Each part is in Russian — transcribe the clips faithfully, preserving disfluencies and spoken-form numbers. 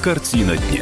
Картина дня.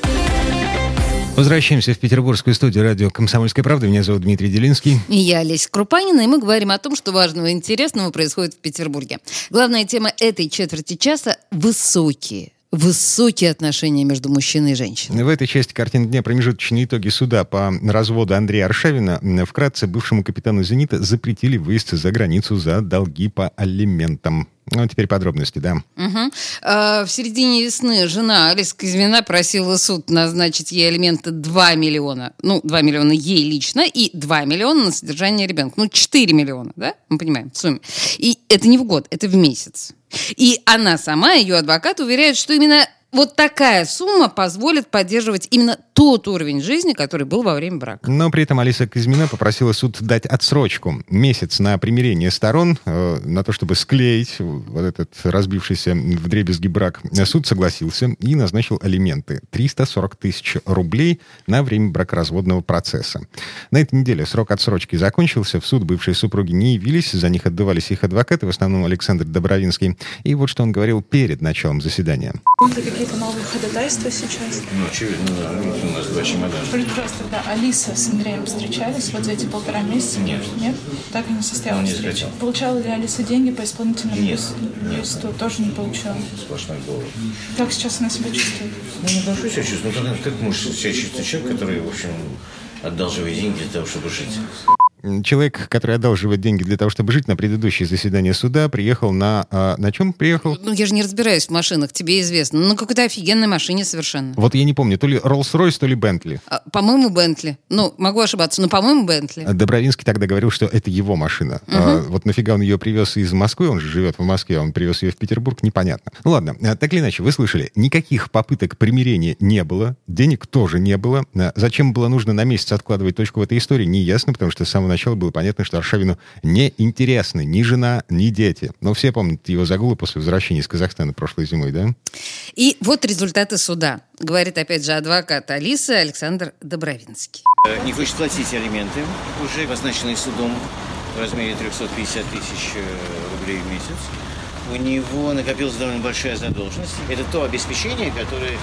Возвращаемся в петербургскую студию радио «Комсомольская правда». Меня зовут Дмитрий Делинский. И я Олеся Крупанина, и мы говорим о том, что важного и интересного происходит в Петербурге. Главная тема этой четверти часа – высокие. Высокие отношения между мужчиной и женщиной. В этой части картины дня промежуточные итоги суда по разводу Андрея Аршавина. Вкратце, бывшему капитану «Зенита» запретили выезд за границу за долги по алиментам. Ну, теперь подробности, да. Угу. А, в середине весны жена Алиса Казьмина просила суд назначить ей алименты два миллиона. Ну, два миллиона ей лично и два миллиона на содержание ребенка. Ну, четыре миллиона, да? Мы понимаем, в сумме. И это не в год, это в месяц. И она сама, ее адвокат, уверяет, что именно вот такая сумма позволит поддерживать именно тот уровень жизни, который был во время брака. Но при этом Алиса Казьмина попросила суд дать отсрочку. Месяц на примирение сторон, э, на то, чтобы склеить вот этот разбившийся вдребезги брак. Суд согласился и назначил алименты. триста сорок тысяч рублей на время бракоразводного процесса. На этой неделе срок отсрочки закончился. В суд бывшие супруги не явились. За них отдувались их адвокаты, в основном Александр Добровинский. И вот что он говорил перед началом заседания. Какие-то новые ходатайства сейчас? Ну, очевидно, да. У нас два чемодана. Скажите, пожалуйста, да, Алиса с Андреем встречались вот за эти полтора месяца? Нет. Нет? Так и не состоялась Он не встреча. захотел. Получала ли Алиса деньги по исполнительному Нет. листу? Тоже не получала. Сплошной голод. Как сейчас она себя чувствует? Ну, не знаю, что себя чувствую. Ну, как, как может себя чувствовать человек, который, в общем, одалживает деньги для того, чтобы жить? Человек, который одалживает деньги для того, чтобы жить, на предыдущее заседание суда приехал на... А, на чем приехал? Ну, я же не разбираюсь в машинах, тебе известно. Ну, на какой-то офигенной машине совершенно. Вот я не помню, то ли Роллс-Ройс, то ли Бентли. А, по-моему, Бентли. Ну, могу ошибаться, но, по-моему, Бентли. Добровинский тогда говорил, что это его машина. Угу. А, вот нафига он ее привез из Москвы, он же живет в Москве, он привез ее в Петербург, непонятно. Ну ладно, так или иначе, вы слышали, никаких попыток примирения не было, денег тоже не было. Зачем было нужно на месяц откладывать точку в этой истории, не ясно, потому что с самого начала было понятно, что Аршавину не интересны ни жена, ни дети. Но все помнят его загулы после возвращения из Казахстана прошлой зимой, да? И вот результаты суда. Говорит, опять же, адвокат Алисы Александр Добровинский. Не хочет платить алименты, уже назначенные судом в размере триста пятьдесят тысяч рублей в месяц. У него накопилась довольно большая задолженность. Это то обеспечение, которое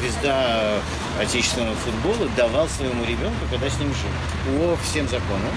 звезда отечественного футбола давал своему ребенку, когда с ним жил. По всем законам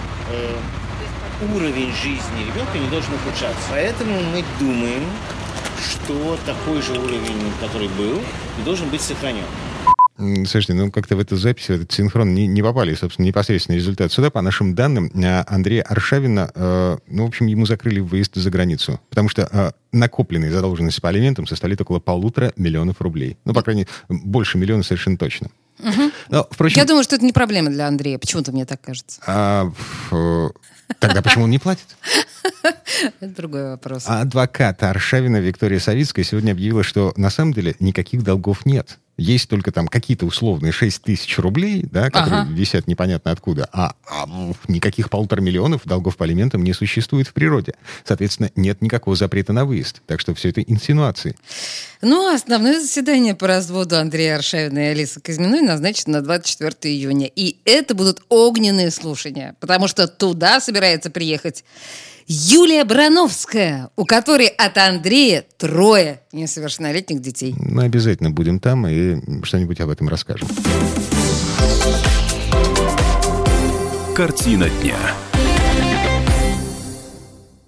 уровень жизни ребенка не должен ухудшаться. Поэтому мы думаем, что такой же уровень, который был, должен быть сохранен. Слушайте, ну как-то в эту запись, в этот синхрон не, не попали, собственно, непосредственно результат суда. По нашим данным, Андрея Аршавина, э, ну, в общем, ему закрыли выезд за границу, потому что э, накопленные задолженности по алиментам составляет около полутора миллионов рублей. Ну, по крайней мере, больше миллиона совершенно точно. Угу. Но, впрочем, я думаю, что это не проблема для Андрея. Почему-то мне так кажется. А, фу, тогда почему он не платит? Это другой вопрос. А адвокат Аршавина Виктория Савицкая сегодня объявила, что на самом деле никаких долгов нет. Есть только там какие-то условные шесть тысяч рублей, да, которые ага. висят непонятно откуда, а, а никаких полутора миллионов долгов по алиментам не существует в природе. Соответственно, нет никакого запрета на выезд. Так что все это инсинуации. Ну, а основное заседание по разводу Андрея Аршавина и Алисы Казьминой назначено на двадцать четвёртого июня. И это будут огненные слушания, потому что туда собирается приехать Юлия Барановская, у которой от Андрея трое несовершеннолетних детей. Мы обязательно будем там и что-нибудь об этом расскажем. Картина дня.